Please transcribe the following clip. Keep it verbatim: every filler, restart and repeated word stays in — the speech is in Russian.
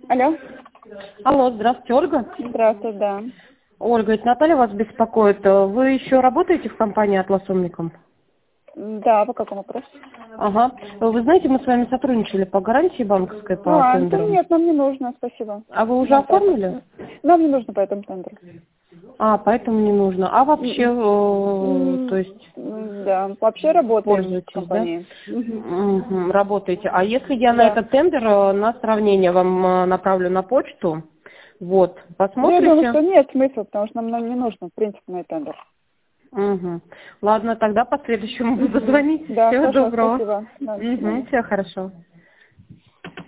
Алло. Алло, здравствуйте, Ольга. Здравствуйте, да. Ольга, это Наталья вас беспокоит. Вы еще работаете в компании «Атлас Умником»? Да, по какому вопросу? Ага. Вы знаете, мы с вами сотрудничали по гарантии банковской по А, ну тендерам. нет, нам не нужно, спасибо. А вы уже Нам оформили? поэтому- Нам не нужно по этому тендеру. А, поэтому не нужно. А вообще, э, М, то есть, м, Да, вообще работаем в пользуетесь, да? компании. Мгм. Мгм, работаете. А если я на Да. этот тендер э, на сравнение вам э, направлю на почту, вот, Ну, я думаю, посмотрите? что нет смысла, потому что нам, нам не нужно, в принципе, на тендер. Угу. Ладно, тогда по следующему буду Мгм. звонить. Да, Всего хорошо, доброго. спасибо. Да, до Угу, свидания. все хорошо.